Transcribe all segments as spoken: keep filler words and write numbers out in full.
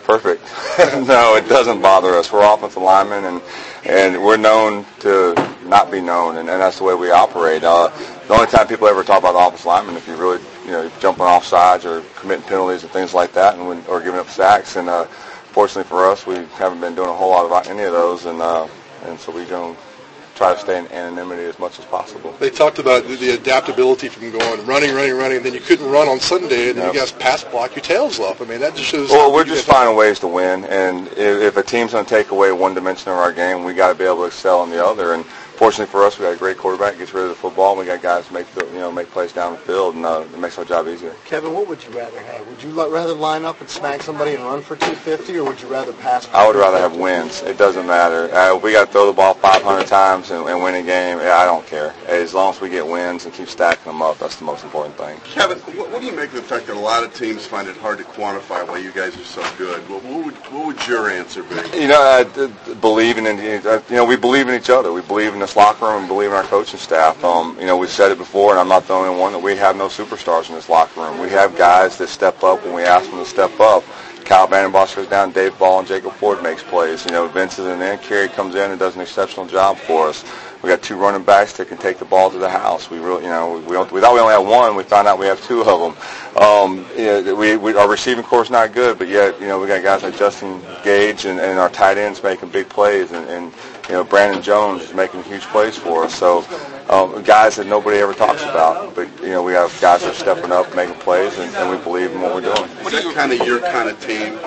perfect. No, it doesn't bother us. We're offensive linemen, and and we're known to not be known, and, and that's the way we operate. Uh, the only time people ever talk about the offensive linemen if you're really, you know, jumping off sides or committing penalties and things like that, and when, or giving up sacks. And uh, fortunately for us, we haven't been doing a whole lot of any of those, and uh, and so we don't try to stay in anonymity as much as possible. They talked about the adaptability from going running, running, running, and then you couldn't run on Sunday, and then yep. you guys pass block your tails off. I mean, that just shows. Well, we're just finding ways to win, and if, if a team's going to take away one dimension of our game, we got to be able to excel in the other. And fortunately for us, we got a great quarterback, gets rid of the football, and we got guys to make the, you know make plays down the field, and uh, it makes our job easier. Kevin, what would you rather have? Would you rather line up and smack somebody and run for two fifty, or would you rather pass? I would rather have wins. It doesn't matter. Uh, if we got to throw the ball five hundred times and, and win a game, I don't care. As long as we get wins and keep stacking them up, that's the most important thing. Kevin, what, what do you make of the fact that a lot of teams find it hard to quantify why you guys are so good? What, what would what would your answer be? You know, uh, believing in you know we believe in each other. We believe in this locker room and believe in our coaching staff. Um, you know, we've said it before, and I'm not the only one, that we have no superstars in this locker room. We have guys that step up when we ask them to step up. Kyle Vandenbosch goes down, Dave Ball and Jacob Ford makes plays. You know, Vince is in there, Kerry comes in and does an exceptional job for us. We got two running backs that can take the ball to the house. We really, you know, we, don't, we thought we only had one. We found out we have two of them. Um, you know, we, we our receiving core is not good, but yet, you know, we got guys like Justin Gage and, and our tight ends making big plays, and, and you know, Brandon Jones is making huge plays for us. So, um, guys that nobody ever talks about, but you know, we have guys that are stepping up, making plays, and, and we believe in what we're doing. What is kind of your kind of team?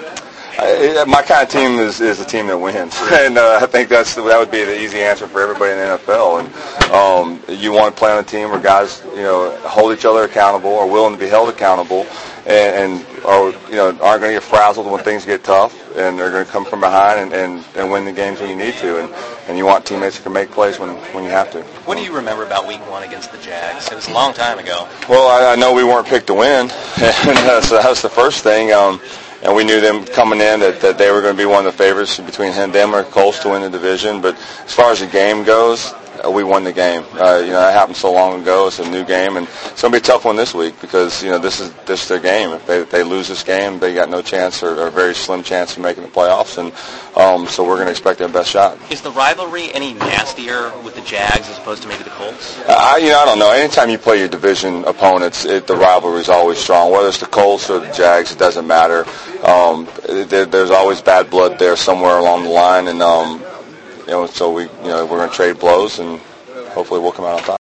Uh, my kind of team is, is a team that wins, and uh, I think that's that would be the easy answer for everybody in the N F L. And um, you want to play on a team where guys, you know, hold each other accountable, are willing to be held accountable, and, and are you know aren't going to get frazzled when things get tough, and they're going to come from behind and, and, and win the games when you need to. And, and you want teammates that can make plays when, when you have to. What do you remember about Week One against the Jags? It was a long time ago. Well, I, I know we weren't picked to win, and uh, so that was the first thing. Um, And we knew them coming in that, that they were going to be one of the favorites between him, them or Colts to win the division. But as far as the game goes, uh, we won the game. Uh, you know, that happened so long ago. It's a new game, and it's going to be a tough one this week because you know this is this is their game. If they if they lose this game, they got no chance or, or a very slim chance of making the playoffs. And um, so we're going to expect their best shot. Is the rivalry any nastier with the Jags as opposed to maybe the Colts? Uh, I, you know, I don't know. Anytime you play your division opponents, it, the rivalry is always strong. Whether it's the Colts or the Jags, it doesn't matter. Um, there, there's always bad blood there somewhere along the line, and um, you know, so we, you know, we're going to trade blows, and hopefully we'll come out on top.